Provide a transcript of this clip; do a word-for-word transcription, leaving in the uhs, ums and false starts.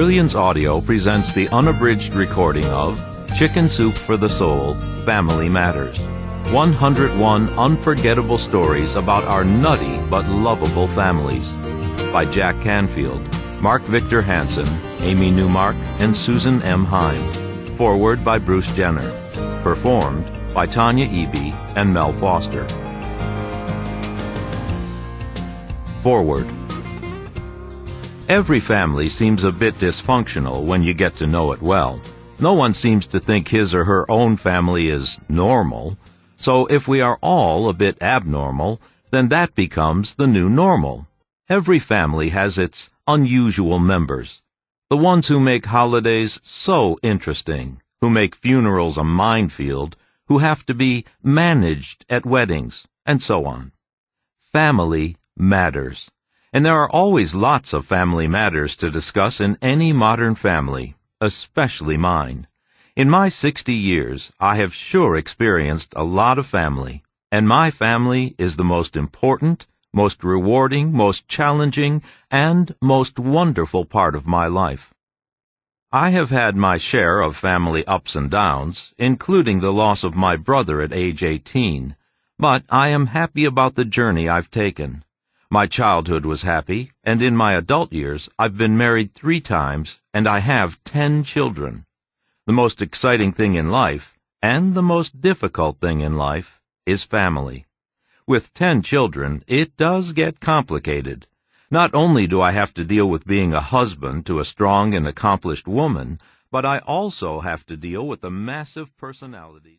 Brilliance Audio presents the unabridged recording of Chicken Soup for the Soul, Family Matters. one hundred one unforgettable stories about our nutty but lovable families. By Jack Canfield, Mark Victor Hansen, Amy Newmark, and Susan M. Hine. Foreword by Bruce Jenner. Performed by Tanya Eby and Mel Foster. Foreword. Every family seems a bit dysfunctional when you get to know it well. No one seems to think his or her own family is normal. So if we are all a bit abnormal, then that becomes the new normal. Every family has its unusual members. The ones who make holidays so interesting, who make funerals a minefield, who have to be managed at weddings, and so on. Family matters. And there are always lots of family matters to discuss in any modern family, especially mine. In my sixty years, I have sure experienced a lot of family, and my family is the most important, most rewarding, most challenging, and most wonderful part of my life. I have had my share of family ups and downs, including the loss of my brother at age eighteen, but I am happy about the journey I've taken. My childhood was happy, and in my adult years I've been married three times, and I have ten children. The most exciting thing in life, and the most difficult thing in life, is family. With ten children, it does get complicated. Not only do I have to deal with being a husband to a strong and accomplished woman, but I also have to deal with the massive personalities.